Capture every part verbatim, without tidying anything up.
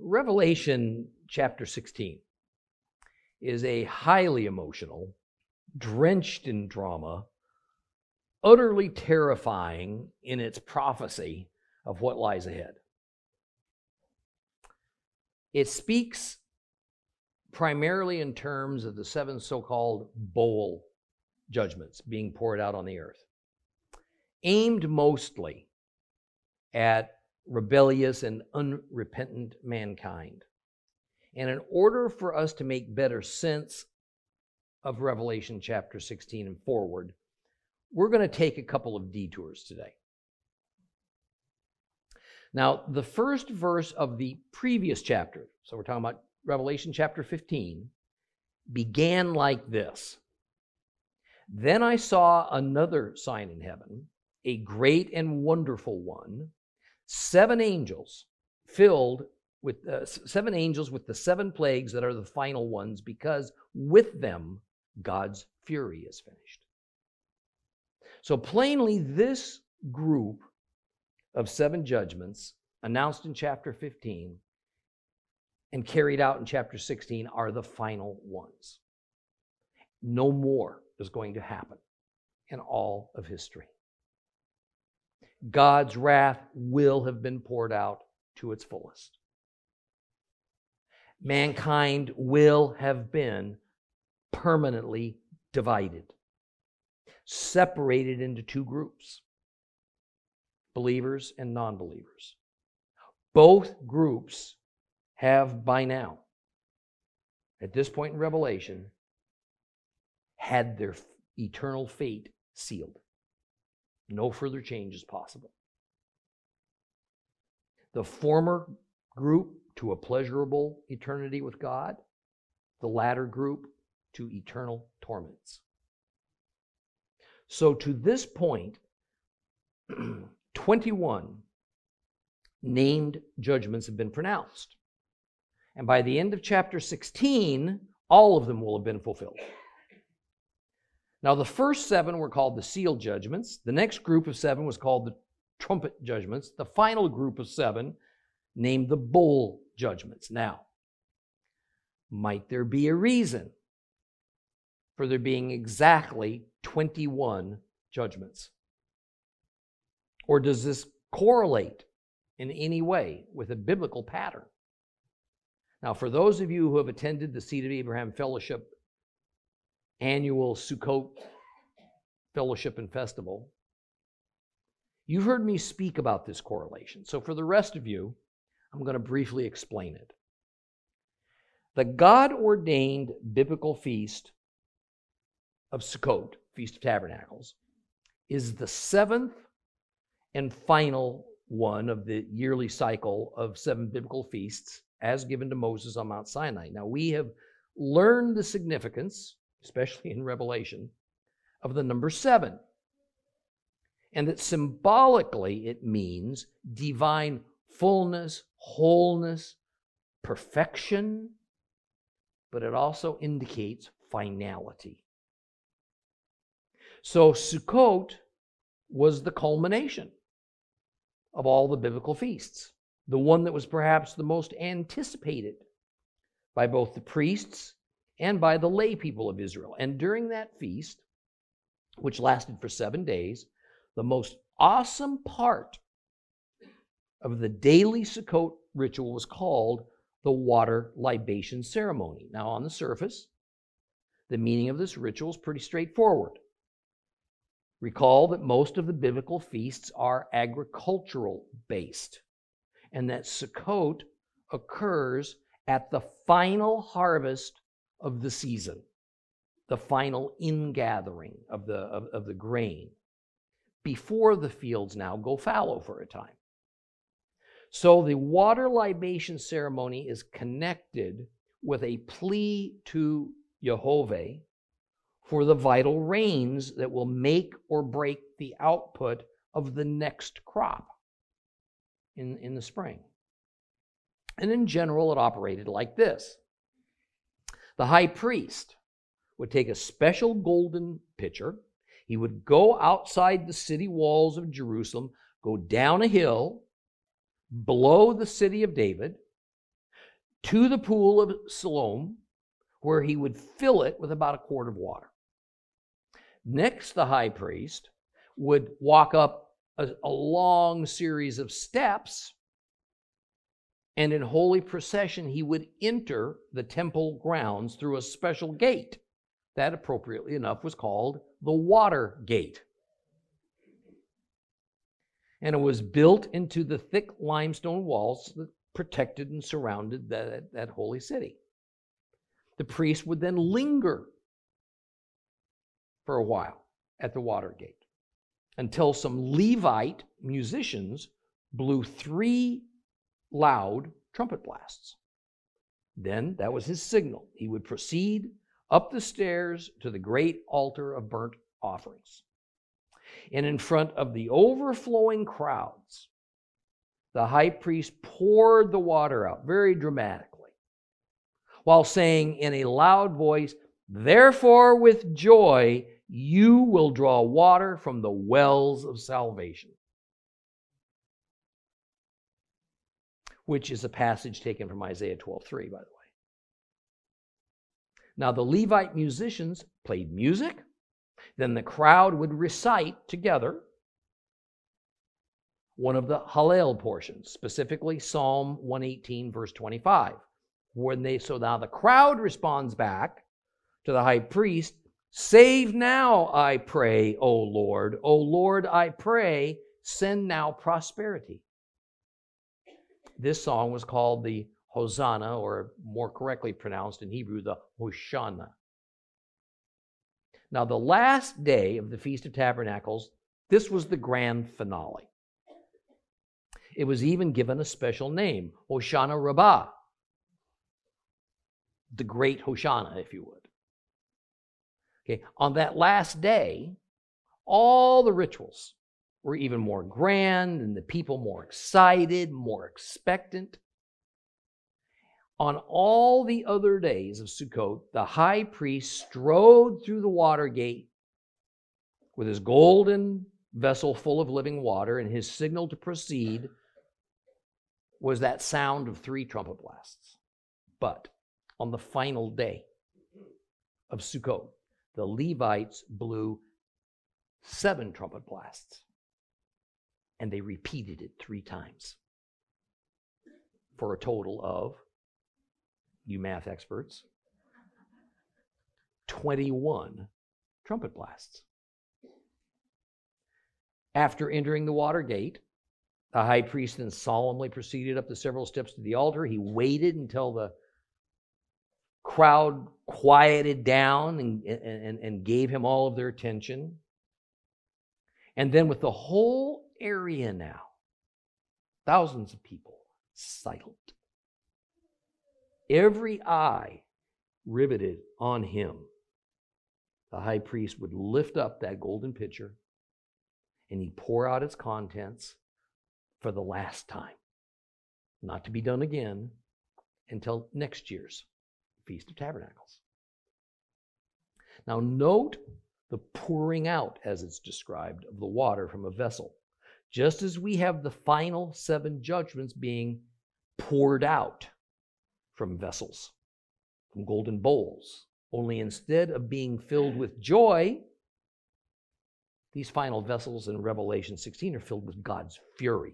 Revelation chapter sixteen is a highly emotional, drenched in drama, utterly terrifying in its prophecy of what lies ahead. It speaks primarily in terms of the seven so-called bowl judgments being poured out on the earth, aimed mostly at rebellious and unrepentant mankind. And in order for us to make better sense of Revelation chapter sixteen and forward, we're going to take a couple of detours today. Now, the first verse of the previous chapter, so we're talking about Revelation chapter fifteen, began like this. Then I saw another sign in heaven, a great and wonderful one, seven angels filled with uh, seven angels with the seven plagues that are the final ones, because with them God's fury is finished. So plainly, this group of seven judgments announced in chapter fifteen and carried out in chapter sixteen are the final ones. No more is going to happen in all of history. God's wrath will have been poured out to its fullest. Mankind will have been permanently divided, separated into two groups, believers and non-believers. Both groups have by now, at this point in Revelation, had their eternal fate sealed. No further change is possible. The former group to a pleasurable eternity with God, the latter group to eternal torments. So to this point, twenty-one named judgments have been pronounced. And by the end of chapter sixteen, all of them will have been fulfilled. Now, the first seven were called the seal judgments. The next group of seven was called the trumpet judgments. The final group of seven named the bowl judgments. Now, might there be a reason for there being exactly twenty-one judgments? Or does this correlate in any way with a biblical pattern? Now, for those of you who have attended the Seed of Abraham Fellowship annual Sukkot Fellowship and Festival, you've heard me speak about this correlation. So for the rest of you, I'm going to briefly explain it. The God-ordained biblical feast of Sukkot, Feast of Tabernacles, is the seventh and final one of the yearly cycle of seven biblical feasts as given to Moses on Mount Sinai. Now, we have learned the significance, especially in Revelation, of the number seven. And that symbolically it means divine fullness, wholeness, perfection, but it also indicates finality. So Sukkot was the culmination of all the biblical feasts, the one that was perhaps the most anticipated by both the priests and by the lay people of Israel. And during that feast, which lasted for seven days, the most awesome part of the daily Sukkot ritual was called the water libation ceremony. Now, on the surface, the meaning of this ritual is pretty straightforward. Recall that most of the biblical feasts are agricultural based, and that Sukkot occurs at the final harvest of the season, the final ingathering of the, of, of the grain, before the fields now go fallow for a time. So the water libation ceremony is connected with a plea to Jehovah for the vital rains that will make or break the output of the next crop in, in the spring. And in general, it operated like this. The high priest would take a special golden pitcher. He would go outside the city walls of Jerusalem, go down a hill below the city of David, to the pool of Siloam, where he would fill it with about a quart of water. Next, the high priest would walk up a, a long series of steps, and in holy procession, he would enter the temple grounds through a special gate that, appropriately enough, was called the water gate. And it was built into the thick limestone walls that protected and surrounded that, that holy city. The priest would then linger for a while at the water gate until some Levite musicians blew three loud trumpet blasts. Then that was his signal. He would proceed up the stairs to the great altar of burnt offerings. And in front of the overflowing crowds, the high priest poured the water out very dramatically, while saying in a loud voice, "Therefore with joy you will draw water from the wells of salvation." Which is a passage taken from Isaiah twelve three, by the way. Now the Levite musicians played music. Then the crowd would recite together one of the Hallel portions, specifically Psalm one eighteen, verse twenty-five. When they, so now the crowd responds back to the high priest, "Save now, I pray, O Lord. O Lord, I pray, send now prosperity." This song was called the Hosanna, or more correctly pronounced in Hebrew, the Hoshana. Now, the last day of the Feast of Tabernacles, this was the grand finale. It was even given a special name, Hoshana Rabbah, the great Hoshana, if you would. Okay, on that last day, all the rituals were even more grand and the people more excited, more expectant. On all the other days of Sukkot, the high priest strode through the water gate with his golden vessel full of living water, and his signal to proceed was that sound of three trumpet blasts. But on the final day of Sukkot, the Levites blew seven trumpet blasts, and they repeated it three times for a total of, you math experts, twenty-one trumpet blasts. After entering the water gate, the high priest then solemnly proceeded up the several steps to the altar. He waited until the crowd quieted down and, and, and gave him all of their attention. And then with the whole area now, thousands of people, silent, every eye riveted on him, the high priest would lift up that golden pitcher and he'd pour out its contents for the last time, not to be done again until next year's Feast of Tabernacles. Now note the pouring out, as it's described, of the water from a vessel, just as we have the final seven judgments being poured out from vessels, from golden bowls. Only instead of being filled with joy, these final vessels in Revelation sixteen are filled with God's fury.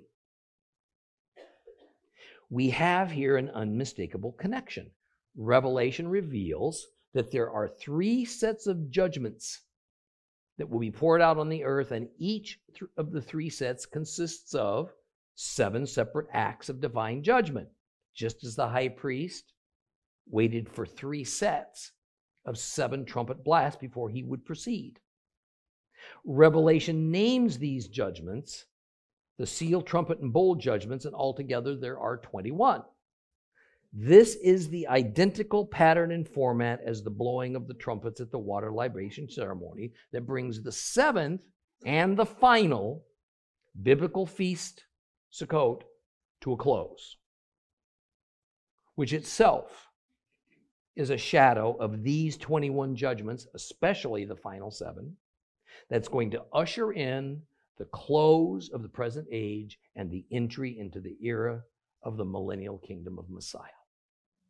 We have here an unmistakable connection. Revelation reveals that there are three sets of judgments that will be poured out on the earth, and each of the three sets consists of seven separate acts of divine judgment, just as the high priest waited for three sets of seven trumpet blasts before he would proceed. Revelation names these judgments the seal, trumpet, and bowl judgments, and altogether there are twenty-one. This is the identical pattern and format as the blowing of the trumpets at the water libation ceremony that brings the seventh and the final biblical feast, Sukkot, to a close, which itself is a shadow of these twenty-one judgments, especially the final seven, that's going to usher in the close of the present age and the entry into the era of the millennial kingdom of Messiah.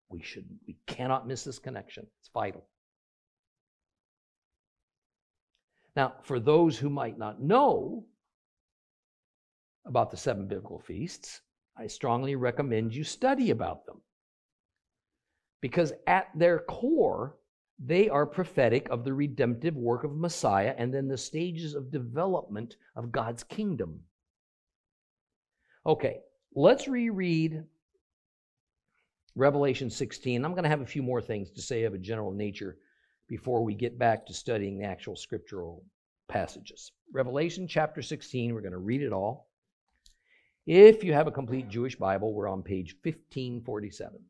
We should, we cannot miss this connection. It's vital. Now, for those who might not know about the seven biblical feasts, I strongly recommend you study about them. Because at their core, they are prophetic of the redemptive work of Messiah and then the stages of development of God's kingdom. Okay, let's reread Revelation sixteen. I'm going to have a few more things to say of a general nature before we get back to studying the actual scriptural passages. Revelation chapter sixteen, we're going to read it all. If you have a complete Jewish Bible, we're on page fifteen forty-seven.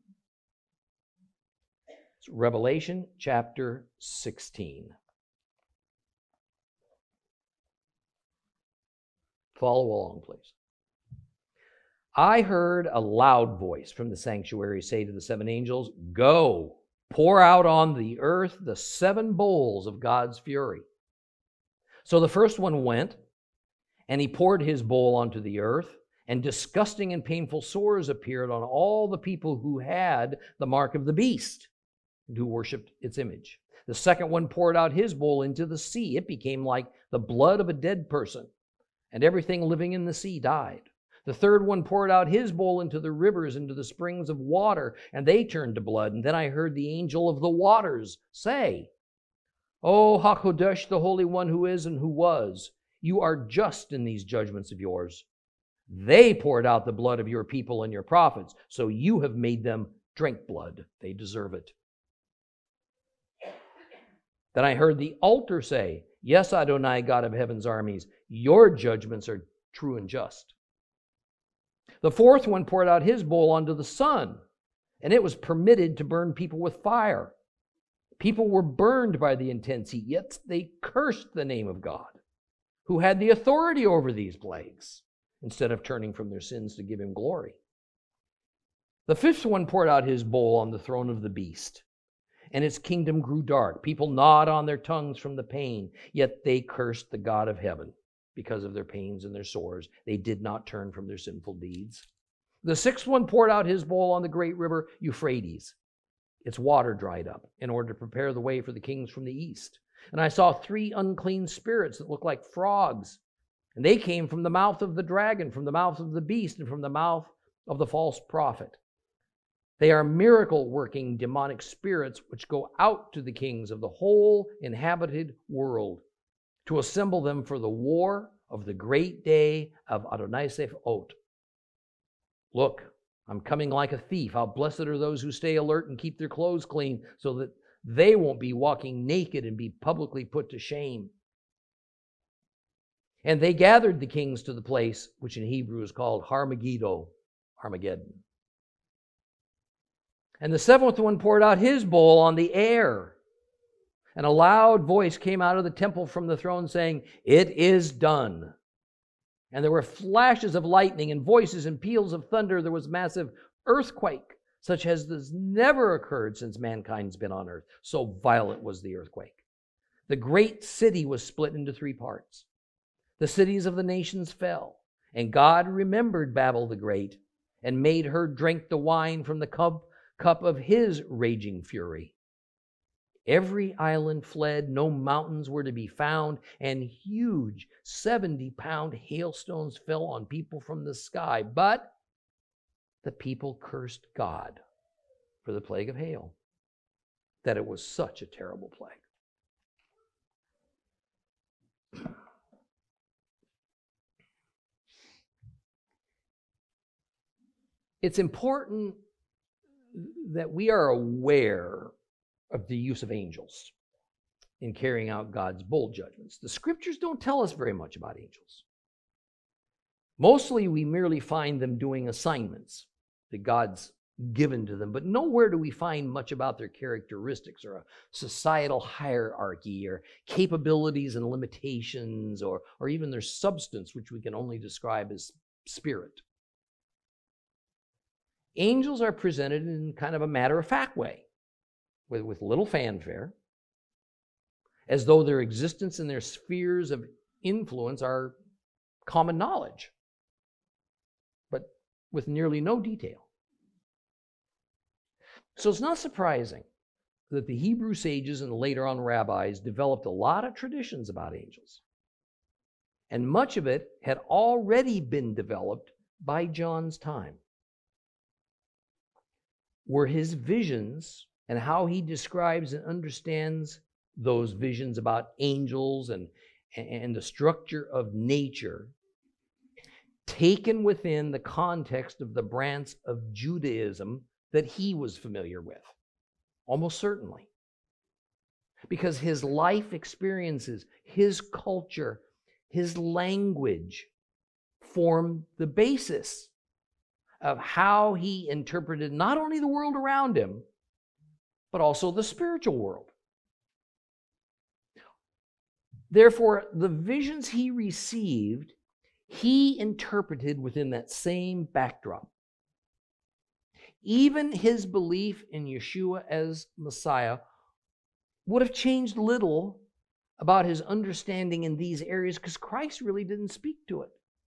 It's Revelation chapter sixteen. Follow along, please. I heard a loud voice from the sanctuary say to the seven angels, "Go, pour out on the earth the seven bowls of God's fury." So the first one went, and he poured his bowl onto the earth, and disgusting and painful sores appeared on all the people who had the mark of the beast and who worshipped its image. The second one poured out his bowl into the sea. It became like the blood of a dead person, and everything living in the sea died. The third one poured out his bowl into the rivers, into the springs of water, and they turned to blood. And then I heard the angel of the waters say, "O HaKodesh, the Holy One who is and who was, you are just in these judgments of yours. They poured out the blood of your people and your prophets, so you have made them drink blood. They deserve it." Then I heard the altar say, "Yes, Adonai, God of heaven's armies, your judgments are true and just." The fourth one poured out his bowl onto the sun, and it was permitted to burn people with fire. People were burned by the intense heat, yet they cursed the name of God, who had the authority over these plagues, instead of turning from their sins to give him glory. The fifth one poured out his bowl on the throne of the beast, and its kingdom grew dark. People gnawed on their tongues from the pain, yet they cursed the God of heaven. Because of their pains and their sores, they did not turn from their sinful deeds. The sixth one poured out his bowl on the great river Euphrates. Its water dried up in order to prepare the way for the kings from the east. And I saw three unclean spirits that looked like frogs. And they came from the mouth of the dragon, from the mouth of the beast, and from the mouth of the false prophet. They are miracle-working demonic spirits which go out to the kings of the whole inhabited world to assemble them for the war of the great day of Adonai Sephot. Look, I'm coming like a thief. How blessed are those who stay alert and keep their clothes clean, so that they won't be walking naked and be publicly put to shame. And they gathered the kings to the place which in Hebrew is called Har-Megiddo, Armageddon. And the seventh one poured out his bowl on the air. And a loud voice came out of the temple from the throne saying, "It is done." And there were flashes of lightning and voices and peals of thunder. There was massive earthquake, such as has never occurred since mankind's been on earth. So violent was the earthquake. The great city was split into three parts. The cities of the nations fell, and God remembered Babel the Great and made her drink the wine from the cup, cup of his raging fury. Every island fled, no mountains were to be found, and huge seventy-pound hailstones fell on people from the sky. But the people cursed God for the plague of hail, that it was such a terrible plague. It's important that we are aware of the use of angels in carrying out God's bowl judgments. The scriptures don't tell us very much about angels. Mostly we merely find them doing assignments that God's given to them, but nowhere do we find much about their characteristics or a societal hierarchy or capabilities and limitations or, or even their substance, which we can only describe as spirit. Angels are presented in kind of a matter-of-fact way, with, with little fanfare, as though their existence and their spheres of influence are common knowledge, but with nearly no detail. So it's not surprising that the Hebrew sages and later on rabbis developed a lot of traditions about angels. And much of it had already been developed by John's time. Were his visions and how he describes and understands those visions about angels and, and the structure of nature taken within the context of the branch of Judaism that he was familiar with? Almost certainly. Because his life experiences, his culture, his language formed the basis of how he interpreted not only the world around him, but also the spiritual world. Therefore, the visions he received, he interpreted within that same backdrop. Even his belief in Yeshua as Messiah would have changed little about his understanding in these areas because Christ really didn't speak to it.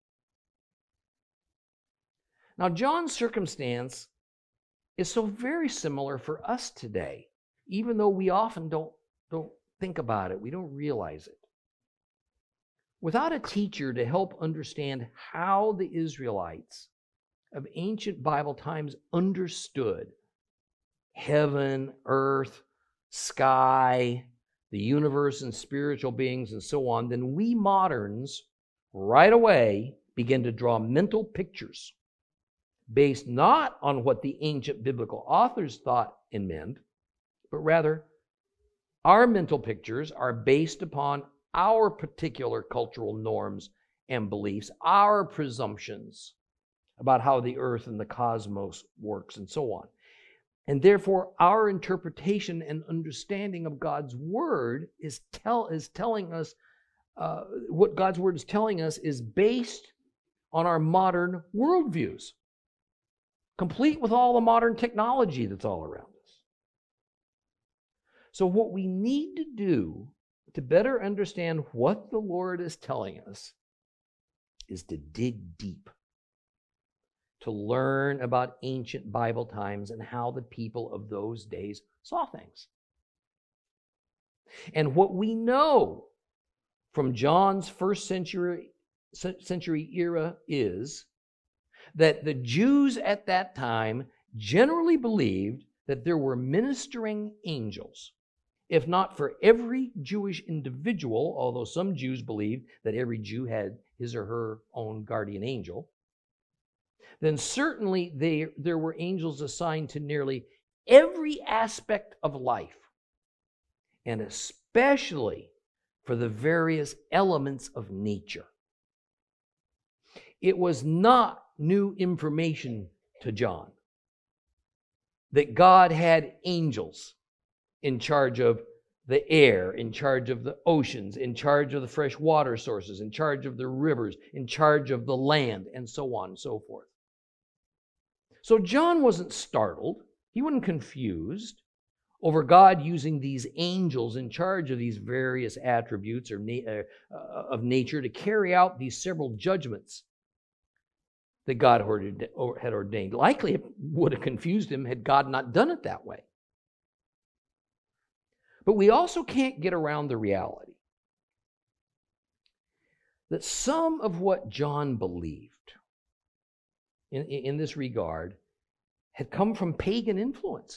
Now, John's circumstance is so very similar for us today, even though we often don't, don't think about it, we don't realize it. Without a teacher to help understand how the Israelites of ancient Bible times understood heaven, earth, sky, the universe and spiritual beings and so on, then we moderns right away begin to draw mental pictures based not on what the ancient biblical authors thought and meant, but rather our mental pictures are based upon our particular cultural norms and beliefs, our presumptions about how the earth and the cosmos works and so on. And therefore, our interpretation and understanding of God's Word is, tell, is telling us, uh, what God's Word is telling us is based on our modern worldviews, complete with all the modern technology that's all around us. So what we need to do to better understand what the Lord is telling us is to dig deep, to learn about ancient Bible times and how the people of those days saw things. And what we know from John's first century, century era is that the Jews at that time generally believed that there were ministering angels, if not for every Jewish individual, although some Jews believed that every Jew had his or her own guardian angel, then certainly they, there were angels assigned to nearly every aspect of life, and especially for the various elements of nature. It was not new information to John that God had angels in charge of the air, in charge of the oceans, in charge of the fresh water sources, in charge of the rivers, in charge of the land, and so on and so forth. So John wasn't startled, he wasn't confused over God using these angels in charge of these various attributes or na- uh, of nature to carry out these several judgments that God had ordained. Likely it would have confused him had God not done it that way. But we also can't get around the reality that some of what John believed in, in this regard had come from pagan influence.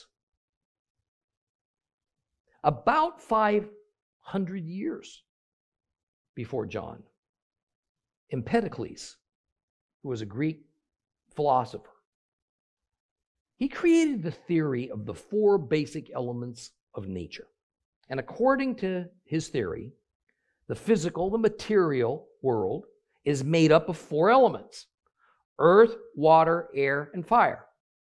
About five hundred years before John, Empedocles, who was a Greek philosopher, he created the theory of the four basic elements of nature. And according to his theory, the physical, the material world is made up of four elements: earth, water, air, and fire.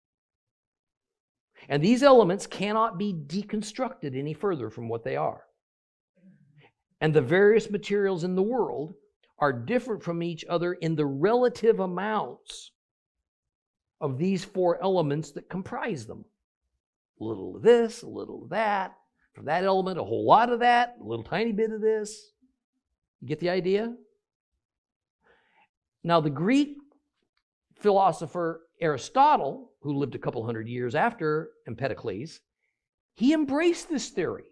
And these elements cannot be deconstructed any further from what they are. And the various materials in the world are different from each other in the relative amounts of these four elements that comprise them. A little of this, a little of that, from that element, a whole lot of that, a little tiny bit of this. You get the idea? Now, the Greek philosopher Aristotle, who lived a couple hundred years after Empedocles, he embraced this theory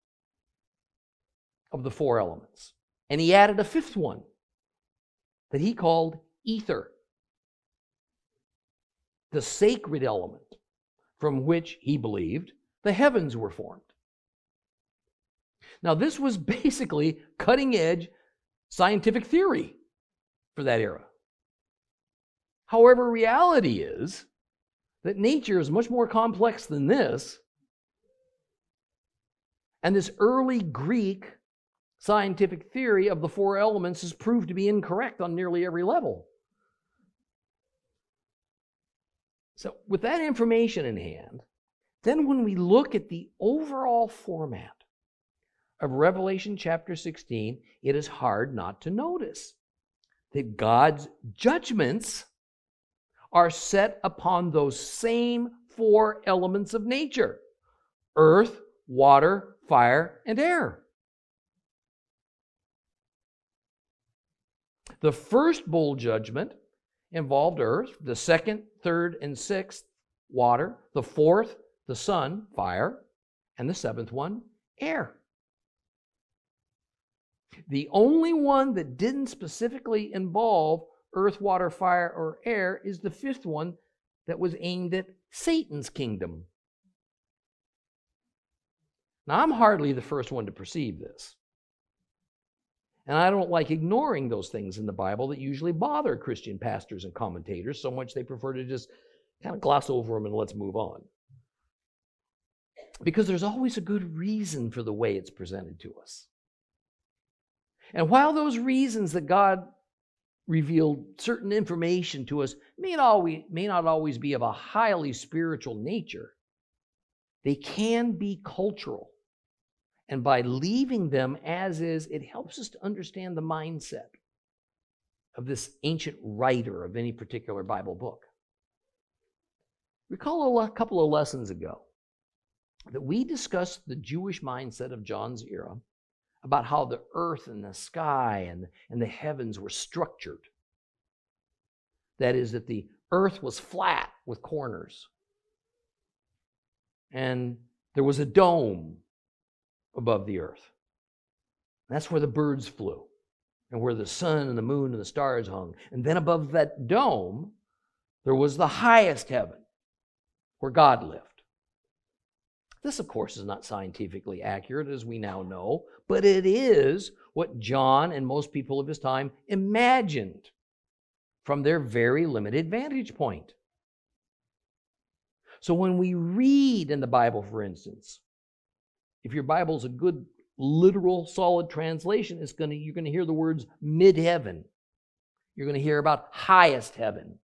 of the four elements. And he added a fifth one that he called ether, the sacred element from which he believed the heavens were formed. Now, this was basically cutting-edge scientific theory for that era. However, reality is that nature is much more complex than this, and this early Greek scientific theory of the four elements has proved to be incorrect on nearly every level. So with that information in hand, then when we look at the overall format of Revelation chapter sixteen, it is hard not to notice that God's judgments are set upon those same four elements of nature: earth, water, fire, and air. The first bowl judgment involved earth, the second, third, and sixth, water, the fourth, the sun, fire, and the seventh one, air. The only one that didn't specifically involve earth, water, fire, or air is the fifth one that was aimed at Satan's kingdom. Now, I'm hardly the first one to perceive this. And I don't like ignoring those things in the Bible that usually bother Christian pastors and commentators so much they prefer to just kind of gloss over them and let's move on. Because there's always a good reason for the way it's presented to us. And while those reasons that God revealed certain information to us may not always, may not always be of a highly spiritual nature, they can be cultural. And by leaving them as is, it helps us to understand the mindset of this ancient writer of any particular Bible book. Recall a couple of lessons ago that we discussed the Jewish mindset of John's era about how the earth and the sky and, and the heavens were structured. That is, that the earth was flat with corners. And there was a dome above the earth. That's where the birds flew and where the sun and the moon and the stars hung. And then above that dome, there was the highest heaven where God lived. This, of course, is not scientifically accurate, as we now know, but it is what John and most people of his time imagined from their very limited vantage point. So when we read in the Bible, for instance, if your Bible's a good, literal, solid translation, it's gonna, you're going to hear the words mid-heaven. You're going to hear about highest heaven.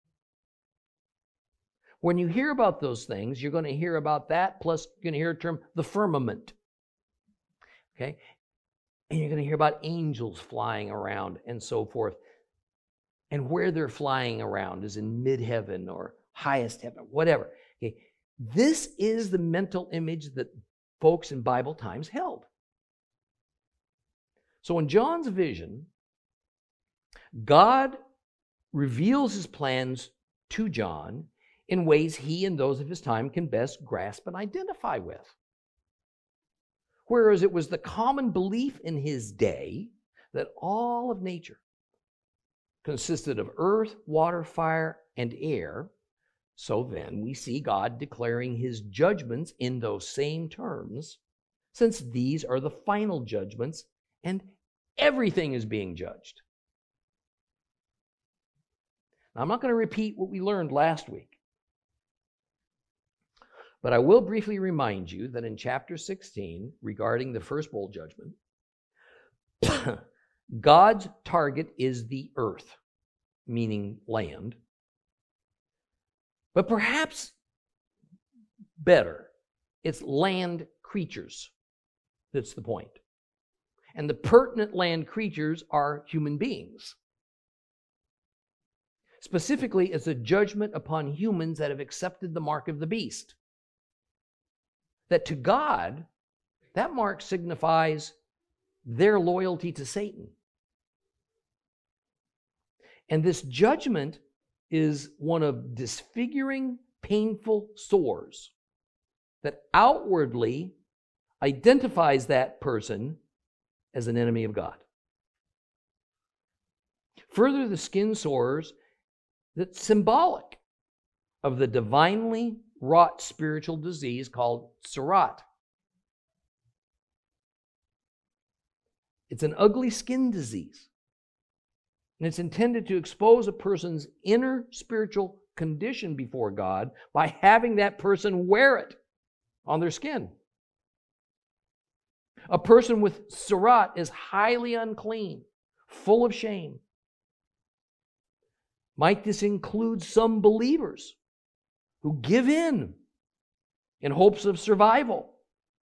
When you hear about those things, you're going to hear about that, plus you're going to hear the term the firmament. Okay? And you're going to hear about angels flying around and so forth. And where they're flying around is in mid-heaven or highest heaven, whatever. Okay? This is the mental image that folks in Bible times held. So in John's vision, God reveals his plans to John in ways he and those of his time can best grasp and identify with. Whereas it was the common belief in his day that all of nature consisted of earth, water, fire, and air. So then we see God declaring his judgments in those same terms, since these are the final judgments and everything is being judged. Now, I'm not going to repeat what we learned last week, but I will briefly remind you that in chapter sixteen, regarding the first bowl judgment, God's target is the earth, meaning land. But perhaps better, it's land creatures that's the point. And the pertinent land creatures are human beings. Specifically, it's a judgment upon humans that have accepted the mark of the beast. That to God, that mark signifies their loyalty to Satan. And this judgment is one of disfiguring, painful sores that outwardly identifies that person as an enemy of God. Further, the skin sores that's symbolic of the divinely wrought spiritual disease called Tzara'at. It's an ugly skin disease, and it's intended to expose a person's inner spiritual condition before God by having that person wear it on their skin. A person with Tzara'at is highly unclean, full of shame. Might this include some believers who give in in hopes of survival,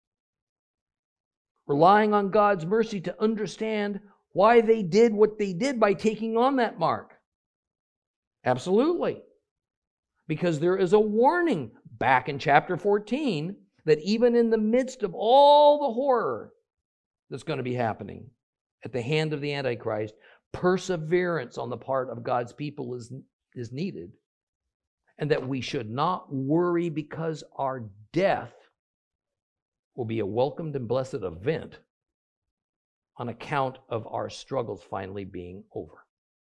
relying on God's mercy to understand why they did what they did by taking on that mark? Absolutely. Because there is a warning back in chapter fourteen that even in the midst of all the horror that's going to be happening at the hand of the Antichrist, perseverance on the part of God's people is, is needed. And that we should not worry because our death will be a welcomed and blessed event on account of our struggles finally being over.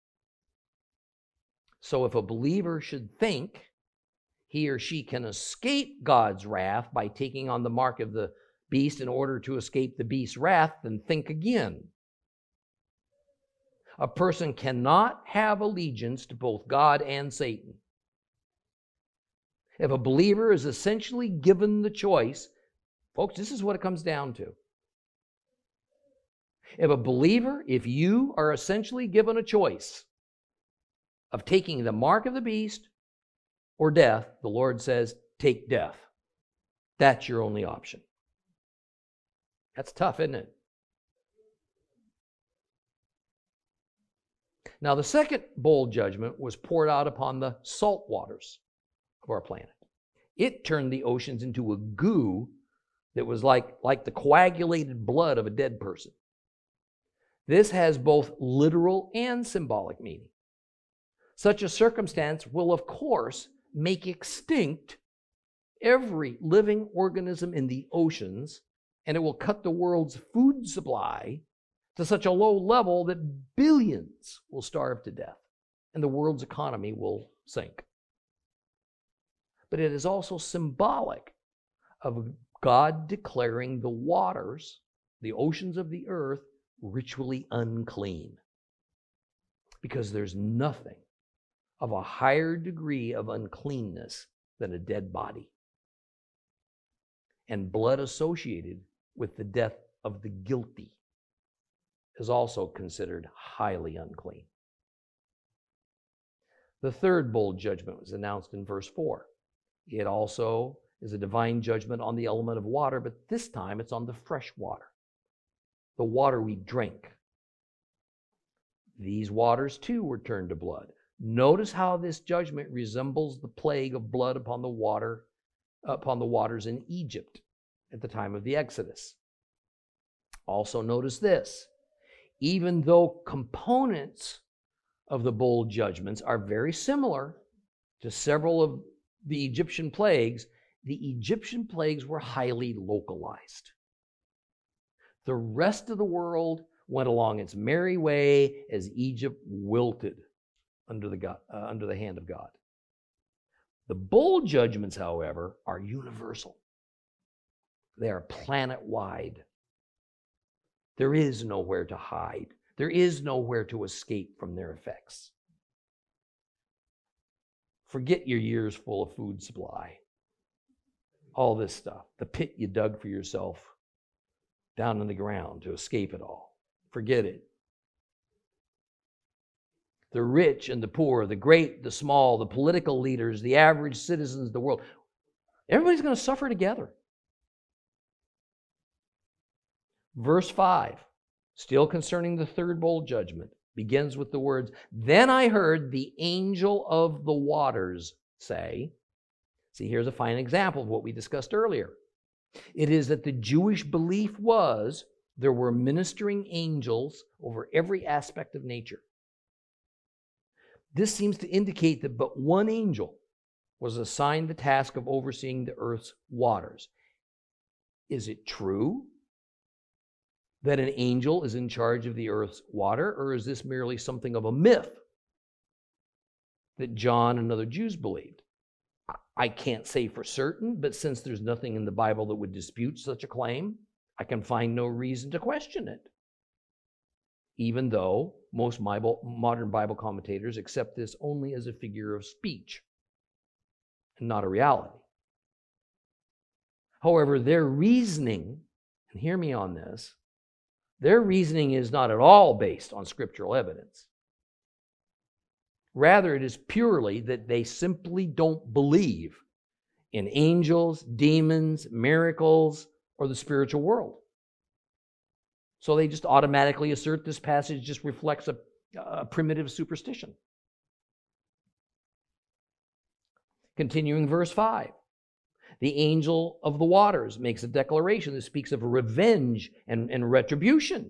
So if a believer should think he or she can escape God's wrath by taking on the mark of the beast in order to escape the beast's wrath, then think again. A person cannot have allegiance to both God and Satan. If a believer is essentially given the choice, folks, this is what it comes down to. If a believer, if you are essentially given a choice of taking the mark of the beast or death, the Lord says, take death. That's your only option. That's tough, isn't it? Now, the second bowl judgment was poured out upon the salt waters of our planet. It turned the oceans into a goo that was like, like the coagulated blood of a dead person. This has both literal and symbolic meaning. Such a circumstance will, of course, make extinct every living organism in the oceans, and it will cut the world's food supply to such a low level that billions will starve to death and the world's economy will sink. But it is also symbolic of God declaring the waters, the oceans of the earth, ritually unclean. Because there's nothing of a higher degree of uncleanness than a dead body. And blood associated with the death of the guilty is also considered highly unclean. The third bowl judgment was announced in verse four. It also is a divine judgment on the element of water, but this time it's on the fresh water, the water we drink. These waters too were turned to blood. Notice how this judgment resembles the plague of blood upon the water, upon the waters in Egypt at the time of the Exodus. Also notice this. Even though components of the bowl judgments are very similar to several of the Egyptian plagues, the Egyptian plagues were highly localized. The rest of the world went along its merry way as Egypt wilted under the, God, uh, under the hand of God. The bowl judgments, however, are universal. They are planet-wide. There is nowhere to hide. There is nowhere to escape from their effects. Forget your years full of food supply. All this stuff. The pit you dug for yourself down in the ground to escape it all. Forget it. The rich and the poor, the great, the small, the political leaders, the average citizens of the world, everybody's going to suffer together. Verse five, still concerning the third bowl judgment, begins with the words, "Then I heard the angel of the waters say," see, here's a fine example of what we discussed earlier. It is that the Jewish belief was there were ministering angels over every aspect of nature. This seems to indicate that but one angel was assigned the task of overseeing the earth's waters. Is it true that an angel is in charge of the earth's water, or is this merely something of a myth that John and other Jews believed? I can't say for certain, but since there's nothing in the Bible that would dispute such a claim, I can find no reason to question it, even though most Bible, modern Bible commentators accept this only as a figure of speech and not a reality. However, their reasoning, and hear me on this, their reasoning is not at all based on scriptural evidence. Rather, it is purely that they simply don't believe in angels, demons, miracles, or the spiritual world. So they just automatically assert this passage just reflects a, a primitive superstition. Continuing verse five. The angel of the waters makes a declaration that speaks of revenge and, and retribution.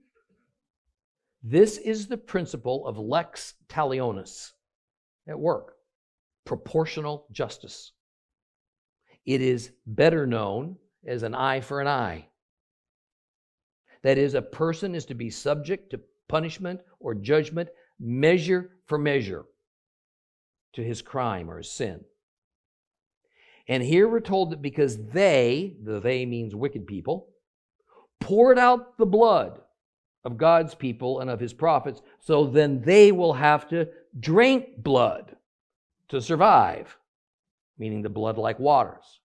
This is the principle of lex talionis at work, proportional justice. It is better known as an eye for an eye. That is, a person is to be subject to punishment or judgment, measure for measure, to his crime or his sin. And here we're told that because they, the they means wicked people, poured out the blood of God's people and of his prophets, so then they will have to drink blood to survive, meaning the blood like waters.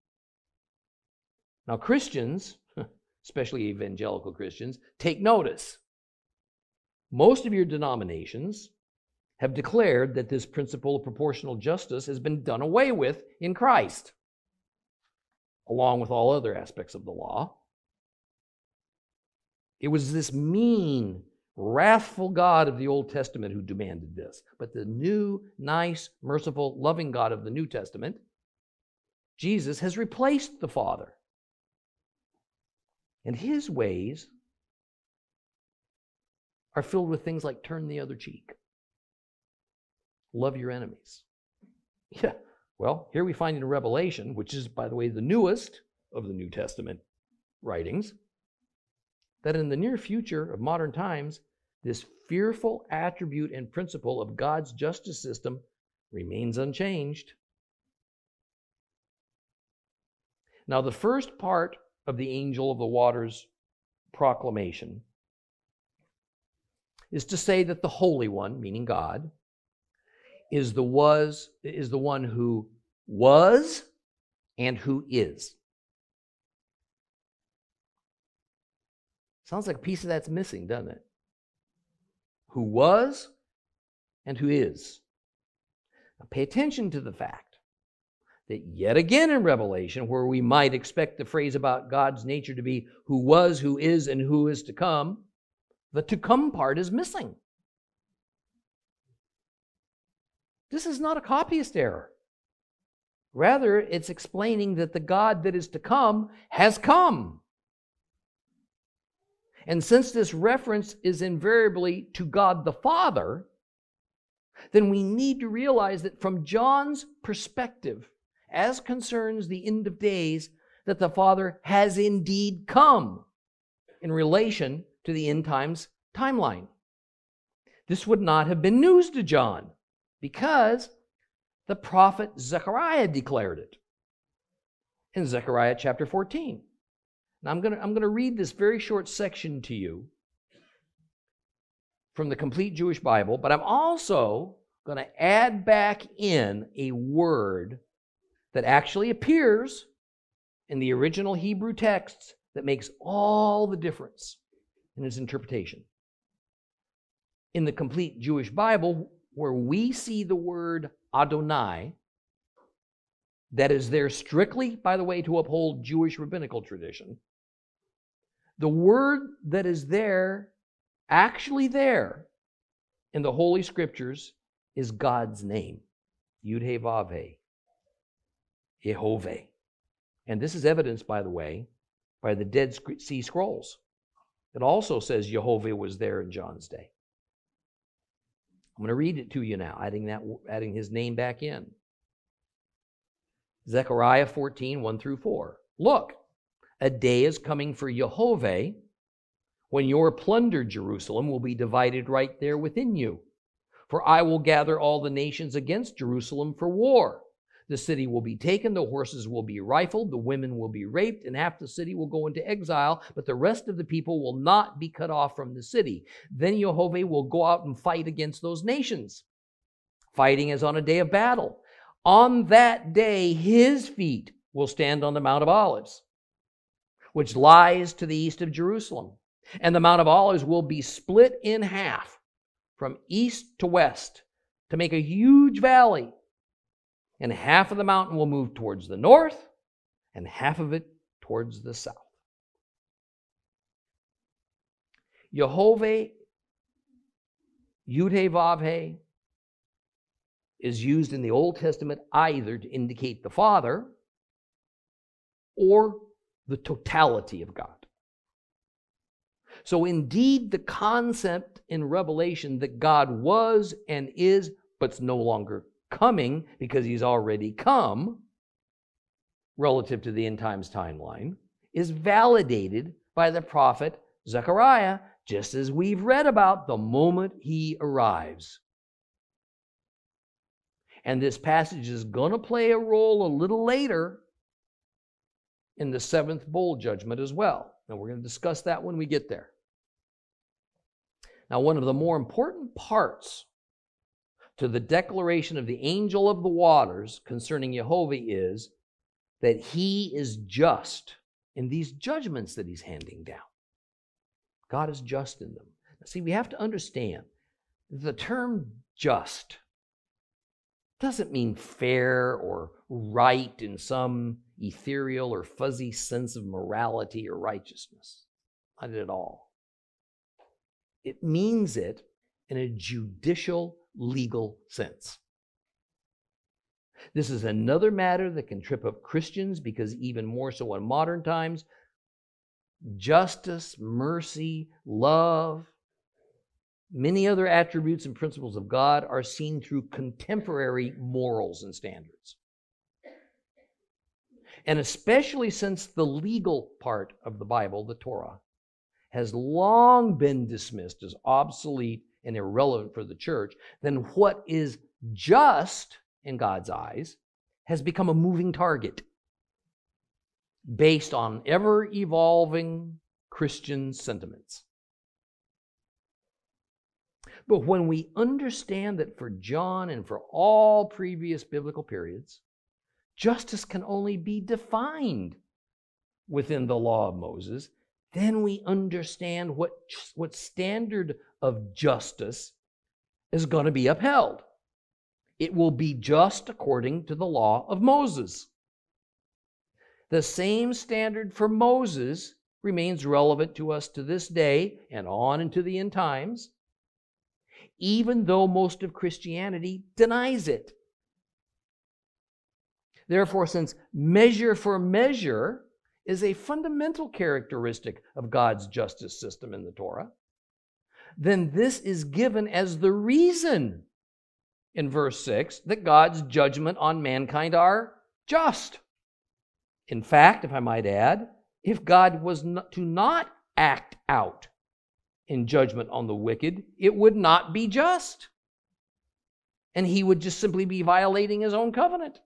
Now Christians, especially evangelical Christians, take notice. Most of your denominations have declared that this principle of proportional justice has been done away with in Christ, along with all other aspects of the law. It was this mean, wrathful God of the Old Testament who demanded this. But the new, nice, merciful, loving God of the New Testament, Jesus, has replaced the Father. And his ways are filled with things like turn the other cheek. Love your enemies. Yeah, well, here we find in Revelation, which is, by the way, the newest of the New Testament writings, that in the near future of modern times, this fearful attribute and principle of God's justice system remains unchanged. Now, the first part of the angel of the waters proclamation is to say that the Holy One, meaning God, is the was is the one who was and who is. Sounds like a piece of that's missing, doesn't it? Who was and who is. Now pay attention to the fact that yet again in Revelation, where we might expect the phrase about God's nature to be who was, who is, and who is to come, the to come part is missing. This is not a copyist error. Rather, it's explaining that the God that is to come has come. And since this reference is invariably to God the Father, then we need to realize that from John's perspective, as concerns the end of days, that the Father has indeed come in relation to the end times timeline. This would not have been news to John, because the prophet Zechariah declared it in Zechariah chapter fourteen. Now I'm going to I'm going to read this very short section to you from the Complete Jewish Bible, but I'm also going to add back in a word that actually appears in the original Hebrew texts that makes all the difference in its interpretation. In the Complete Jewish Bible, where we see the word Adonai, that is there strictly, by the way, to uphold Jewish rabbinical tradition, the word that is there, actually there in the Holy Scriptures, is God's name. Yud-He-Vav-He. Yehovah. And this is evidenced, by the way, by the Dead Sea Scrolls. It also says Yehovah was there in John's day. I'm going to read it to you now, adding that, adding his name back in. Zechariah fourteen, one through four. Look, a day is coming for Yehovah when your plundered Jerusalem will be divided right there within you. For I will gather all the nations against Jerusalem for war. The city will be taken, the horses will be rifled, the women will be raped, and half the city will go into exile, but the rest of the people will not be cut off from the city. Then Yehovah will go out and fight against those nations, fighting as on a day of battle. On that day, his feet will stand on the Mount of Olives, which lies to the east of Jerusalem. And the Mount of Olives will be split in half from east to west to make a huge valley. And half of the mountain will move towards the north and half of it towards the south. Yehovah, Yud-Heh-Vav-Heh, is used in the Old Testament either to indicate the Father or the totality of God. So indeed, the concept in Revelation that God was and is, but's no longer coming because he's already come, relative to the end times timeline, is validated by the prophet Zechariah, just as we've read about the moment he arrives. And this passage is going to play a role a little later in the seventh bowl judgment as well. And we're going to discuss that when we get there. Now, one of the more important parts to the declaration of the angel of the waters concerning Yehovah is that he is just in these judgments that he's handing down. God is just in them. Now, see, we have to understand the term just doesn't mean fair or right in some ethereal or fuzzy sense of morality or righteousness. Not at all. It means it in a judicial, legal sense. This is another matter that can trip up Christians because even more so in modern times, justice, mercy, love, many other attributes and principles of God are seen through contemporary morals and standards. And especially since the legal part of the Bible, the Torah, has long been dismissed as obsolete and irrelevant for the church, then what is just in God's eyes has become a moving target based on ever-evolving Christian sentiments. But when we understand that for John and for all previous biblical periods, justice can only be defined within the law of Moses, then we understand what, what standard of justice is going to be upheld. It will be just according to the law of Moses. The same standard for Moses remains relevant to us to this day and on into the end times, even though most of Christianity denies it. Therefore, since measure for measure is a fundamental characteristic of God's justice system in the Torah, then this is given as the reason in verse six that God's judgment on mankind are just. In fact, if I might add, if God was not, to not act out in judgment on the wicked, it would not be just. And he would just simply be violating his own covenant.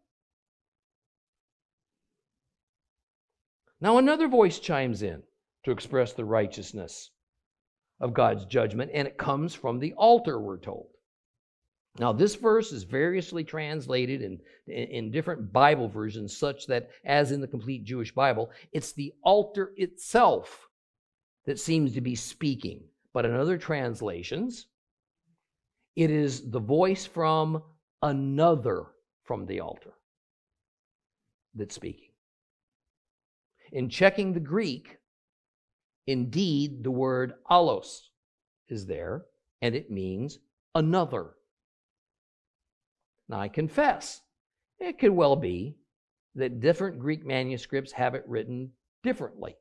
Now another voice chimes in to express the righteousness of God's judgment, and it comes from the altar, we're told. Now this verse is variously translated in, in, in different Bible versions, such that, as in the complete Jewish Bible, it's the altar itself that seems to be speaking. But in other translations, it is the voice from another from the altar that's speaking. In checking the Greek, indeed, the word allos is there, and it means another. Now, I confess, it could well be that different Greek manuscripts have it written differently,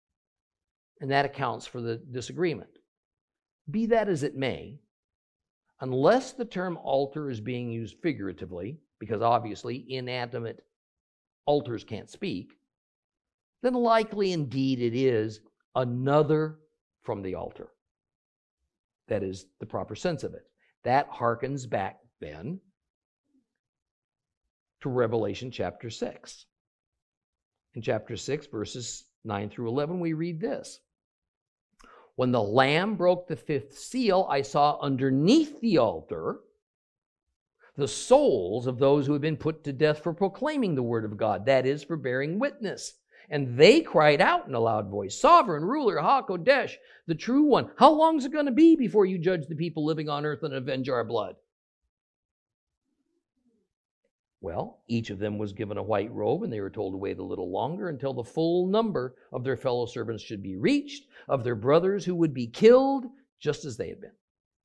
and that accounts for the disagreement. Be that as it may, unless the term altar is being used figuratively, because obviously inanimate altars can't speak, then likely indeed it is another from the altar. That is the proper sense of it. That harkens back then to Revelation chapter six. In chapter six, verses nine through eleven, we read this. When the Lamb broke the fifth seal, I saw underneath the altar the souls of those who had been put to death for proclaiming the word of God, that is, for bearing witness. And they cried out in a loud voice, Sovereign, ruler, HaKodesh, the true one, how long is it going to be before you judge the people living on earth and avenge our blood? Well, each of them was given a white robe, and they were told to wait a little longer until the full number of their fellow servants should be reached, of their brothers who would be killed, just as they had been.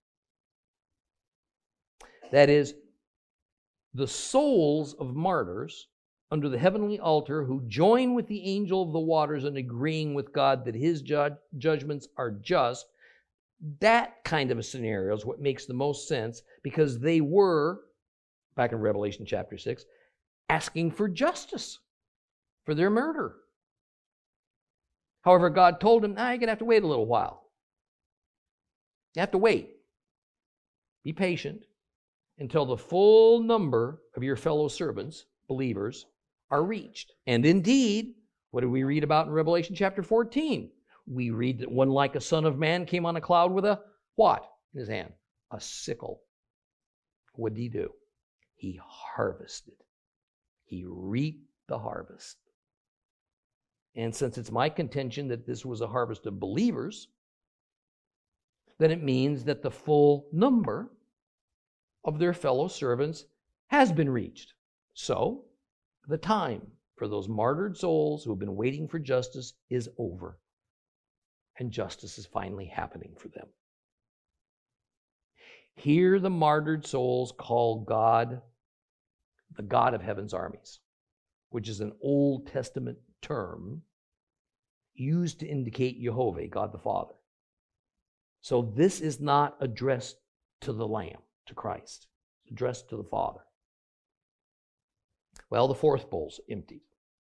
That is, the souls of martyrs under the heavenly altar who join with the angel of the waters in agreeing with God that his ju- judgments are just, that kind of a scenario is what makes the most sense, because they were, back in Revelation chapter six, asking for justice for their murder. However, God told them, nah, you're going to have to wait a little while. You have to wait. Be patient until the full number of your fellow servants, believers, are reached. And indeed, what did we read about in Revelation chapter fourteen? We read that one like a son of man came on a cloud with a what in his hand? A sickle. What did he do? He harvested. He reaped the harvest. And since it's my contention that this was a harvest of believers, then it means that the full number of their fellow servants has been reached. So, the time for those martyred souls who have been waiting for justice is over. And justice is finally happening for them. Here the martyred souls call God the God of heaven's armies, which is an Old Testament term used to indicate Jehovah, God the Father. So this is not addressed to the Lamb, to Christ. It's addressed to the Father. Well, the fourth bowl's empty.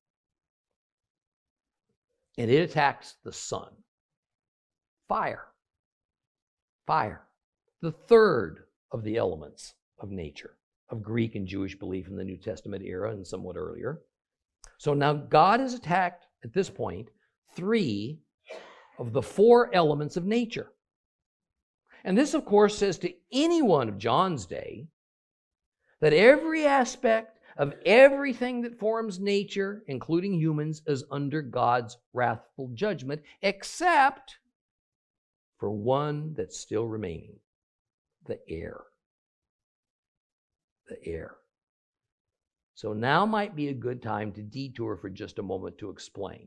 And it attacks the sun. Fire. Fire. The third of the elements of nature, of Greek and Jewish belief in the New Testament era and somewhat earlier. So now God has attacked, at this point, three of the four elements of nature. And this, of course, says to anyone of John's day that every aspect of everything that forms nature, including humans, is under God's wrathful judgment, except for one that's still remaining, the air. The air. So now might be a good time to detour for just a moment to explain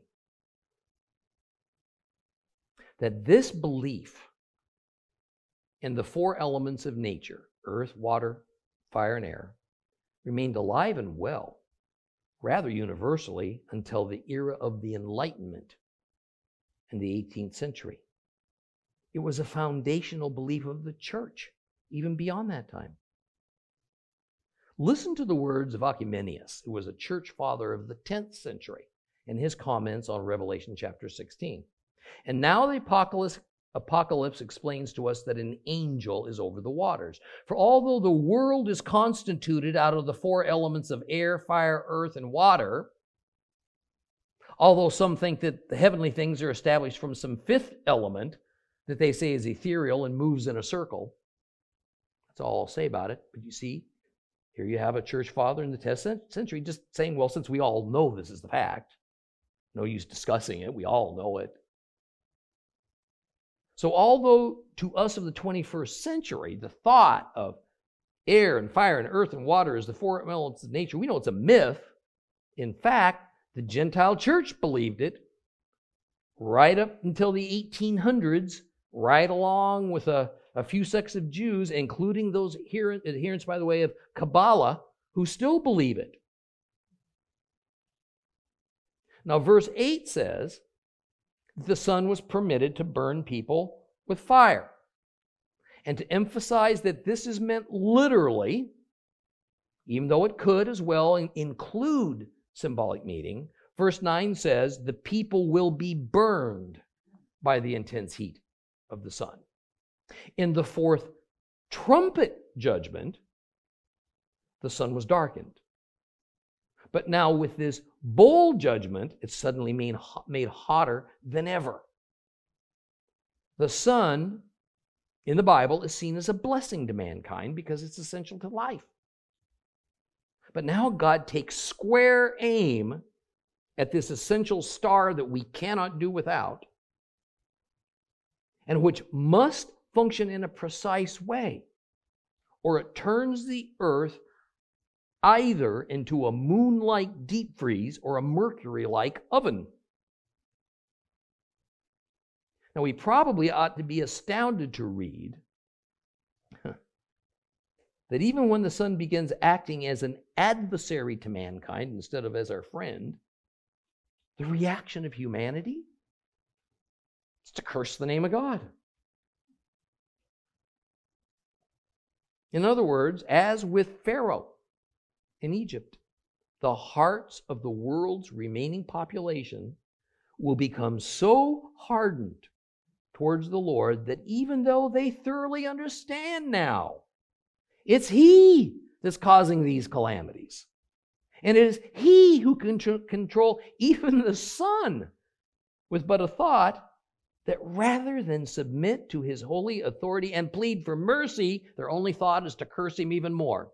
that this belief in the four elements of nature, earth, water, fire, and air, remained alive and well, rather universally, until the era of the Enlightenment in the eighteenth century. It was a foundational belief of the church, even beyond that time. Listen to the words of Occamenius, who was a church father of the tenth century, in his comments on Revelation chapter sixteen. And now the apocalypse Apocalypse explains to us that an angel is over the waters. For although the world is constituted out of the four elements of air, fire, earth, and water, although some think that the heavenly things are established from some fifth element that they say is ethereal and moves in a circle, that's all I'll say about it. But you see, here you have a church father in the tenth century just saying, well, since we all know this is the fact, no use discussing it, we all know it. So although to us of the twenty-first century, the thought of air and fire and earth and water as the four elements of nature, we know it's a myth. In fact, the Gentile church believed it right up until the eighteen hundreds, right along with a, a few sects of Jews, including those adherents, by the way, of Kabbalah, who still believe it. Now, verse eight says, the sun was permitted to burn people with fire. And to emphasize that this is meant literally, even though it could as well include symbolic meaning, verse nine says, the people will be burned by the intense heat of the sun. In the fourth trumpet judgment, the sun was darkened. But now with this bowl judgment, it's suddenly made, made hotter than ever. The sun in the Bible is seen as a blessing to mankind because it's essential to life. But now God takes square aim at this essential star that we cannot do without, and which must function in a precise way, or it turns the earth either into a moon-like deep freeze or a mercury-like oven. Now, we probably ought to be astounded to read that even when the sun begins acting as an adversary to mankind instead of as our friend, the reaction of humanity is to curse the name of God. In other words, as with Pharaoh in Egypt, the hearts of the world's remaining population will become so hardened towards the Lord that even though they thoroughly understand now, it's He that's causing these calamities. And it is He who can control even the sun with but a thought, that rather than submit to His holy authority and plead for mercy, their only thought is to curse Him even more.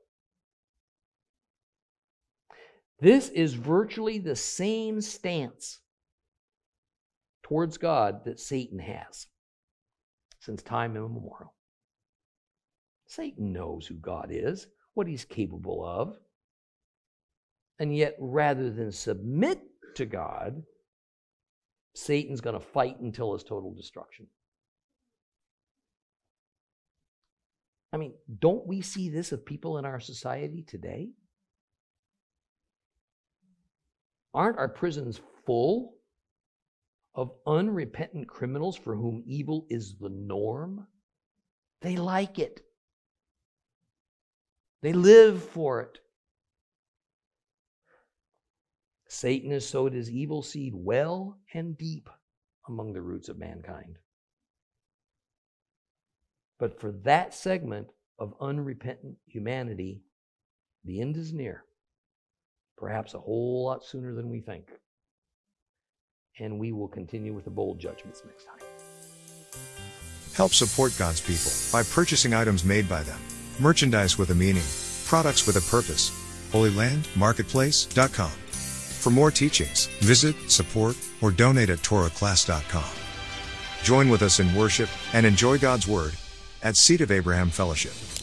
This is virtually the same stance towards God that Satan has since time immemorial. Satan knows who God is, what He's capable of, and yet rather than submit to God, Satan's going to fight until his total destruction. I mean, don't we see this of people in our society today? Aren't our prisons full of unrepentant criminals for whom evil is the norm? They like it. They live for it. Satan has sowed his evil seed well and deep among the roots of mankind. But for that segment of unrepentant humanity, the end is near. Perhaps a whole lot sooner than we think. And we will continue with the bold judgments next time. Help support God's people by purchasing items made by them. Merchandise with a meaning. Products with a purpose. Holy Land Marketplace dot com. For more teachings, visit, support, or donate at Torah class dot com. Join with us in worship and enjoy God's Word at Seed of Abraham Fellowship.